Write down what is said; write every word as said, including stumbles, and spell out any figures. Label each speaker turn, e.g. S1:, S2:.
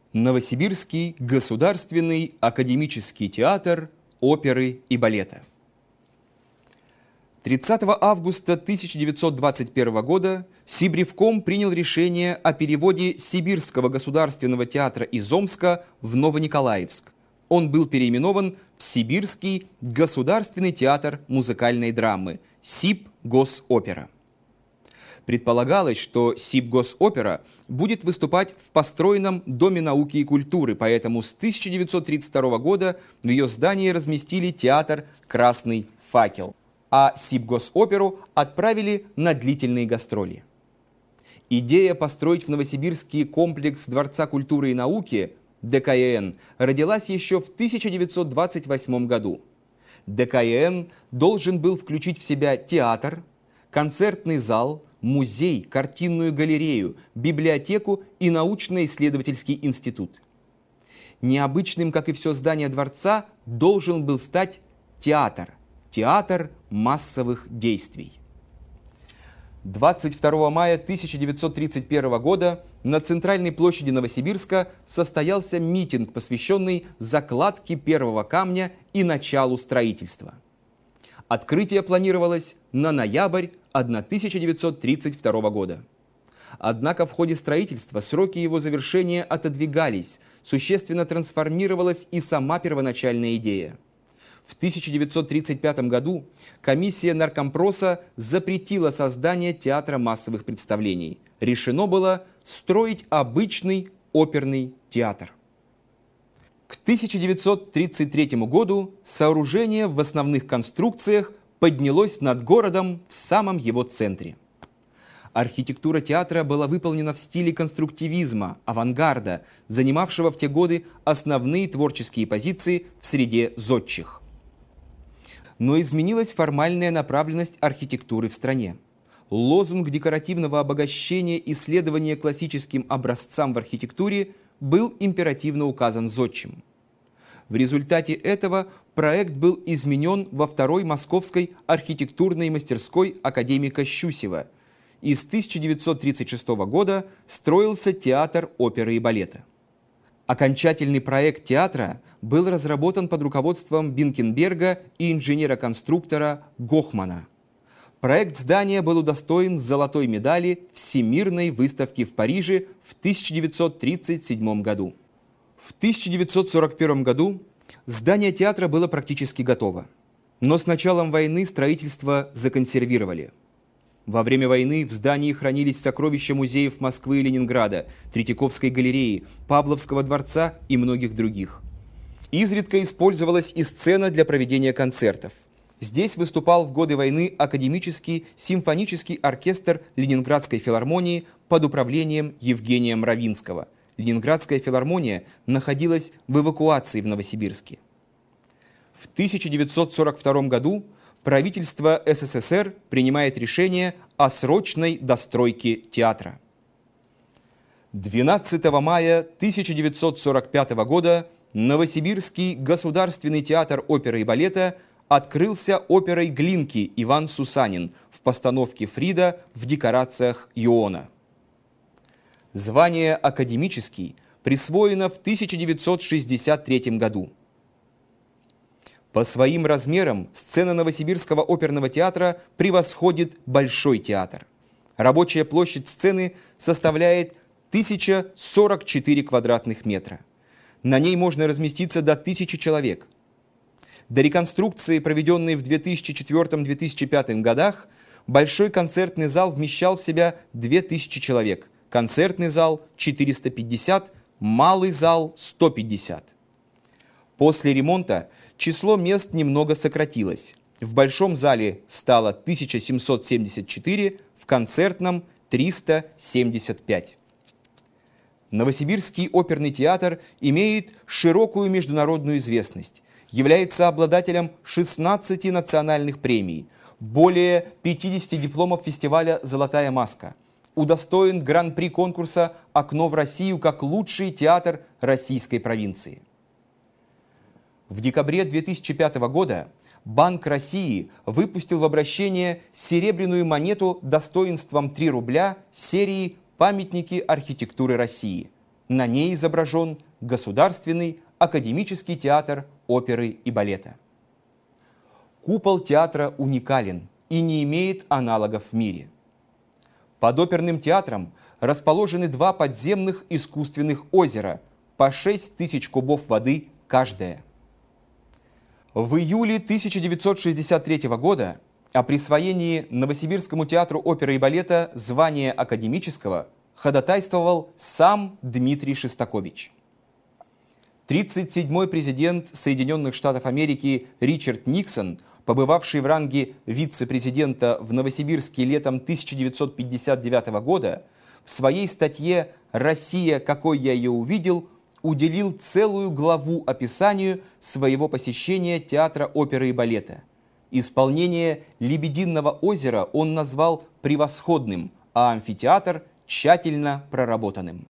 S1: Новосибирский государственный академический театр оперы и балета. тридцатого августа тысяча девятьсот двадцать первого года Сибревком принял решение о переводе Сибирского государственного театра из Омска в Новониколаевск. Он был переименован в Сибирский государственный театр музыкальной драмы Сибгосопера. Предполагалось, что Сибгосопера будет выступать в построенном Доме науки и культуры, поэтому с тысяча девятьсот тридцать второго года в ее здании разместили театр «Красный факел», а Сибгосоперу отправили на длительные гастроли. Идея построить в Новосибирске комплекс Дворца культуры и науки ДКН родилась еще в тысяча девятьсот двадцать восьмом году. ДКН должен был включить в себя театр, концертный зал, музей, картинную галерею, библиотеку и научно-исследовательский институт. Необычным, как и все здание дворца, должен был стать театр, театр массовых действий. двадцать второго мая тысяча девятьсот тридцать первого года на центральной площади Новосибирска состоялся митинг, посвященный закладке первого камня и началу строительства. Открытие планировалось на ноябрь тысяча девятьсот тридцать второго года. Однако в ходе строительства сроки его завершения отодвигались, существенно трансформировалась и сама первоначальная идея. В тысяча девятьсот тридцать пятом году комиссия Наркомпроса запретила создание театра массовых представлений. Решено было строить обычный оперный театр. К тысяча девятьсот тридцать третьему году сооружение в основных конструкциях поднялось над городом в самом его центре. Архитектура театра была выполнена в стиле конструктивизма, авангарда, занимавшего в те годы основные творческие позиции в среде зодчих. Но изменилась формальная направленность архитектуры в стране. Лозунг декоративного обогащения исследования классическим образцам в архитектуре был императивно указан зодчим. В результате этого проект был изменен во второй Московской архитектурной мастерской академика Щусева, и с тысяча девятьсот тридцать шестого года строился театр оперы и балета. Окончательный проект театра был разработан под руководством Бинкенберга и инженера-конструктора Гохмана. Проект здания был удостоен золотой медали Всемирной выставки в Париже в тысяча девятьсот тридцать седьмом году. В тысяча девятьсот сорок первом году здание театра было практически готово, но с началом войны строительство законсервировали. Во время войны в здании хранились сокровища музеев Москвы и Ленинграда, Третьяковской галереи, Павловского дворца и многих других. Изредка использовалась и сцена для проведения концертов. Здесь выступал в годы войны академический симфонический оркестр Ленинградской филармонии под управлением Евгения Мравинского. Ленинградская филармония находилась в эвакуации в Новосибирске. В тысяча девятьсот сорок втором году правительство СССР принимает решение о срочной достройке театра. двенадцатого мая тысяча девятьсот сорок пятого года Новосибирский государственный театр оперы и балета открылся оперой Глинки «Иван Сусанин» в постановке Фрида в декорациях Иона. Звание академический присвоено в тысяча девятьсот шестьдесят третьем году. По своим размерам сцена Новосибирского оперного театра превосходит Большой театр. Рабочая площадь сцены составляет тысяча сорок четыре квадратных метра. На ней можно разместиться до тысячи человек. До реконструкции, проведенной в две тысячи четвёртом — две тысячи пятом годах, Большой концертный зал вмещал в себя две тысячи человек, концертный зал – четыреста пятьдесят, малый зал – сто пятьдесят. После ремонта число мест немного сократилось. В Большом зале стало тысяча семьсот семьдесят четыре, в концертном – триста семьдесят пять. Новосибирский оперный театр имеет широкую международную известность, является обладателем шестнадцати национальных премий, более пятидесяти дипломов фестиваля «Золотая маска», удостоен гран-при конкурса «Окно в Россию» как лучший театр российской провинции. В декабре две тысячи пятого года Банк России выпустил в обращение серебряную монету достоинством три рубля серии «Памятники архитектуры России». На ней изображен Государственный академический театр оперы и балета. Купол театра уникален и не имеет аналогов в мире. Под оперным театром расположены два подземных искусственных озера по шесть тысяч кубов воды каждое. В июле тысяча девятьсот шестьдесят третьего года о присвоении Новосибирскому театру оперы и балета звания академического ходатайствовал сам Дмитрий Шостакович. тридцать седьмой президент Соединенных Штатов Америки Ричард Никсон, побывавший в ранге вице-президента в Новосибирске летом тысяча девятьсот пятьдесят девятого года, в своей статье «Россия, какой я ее увидел» уделил целую главу описанию своего посещения театра оперы и балета. Исполнение «Лебединого озера» он назвал превосходным, а амфитеатр – тщательно проработанным.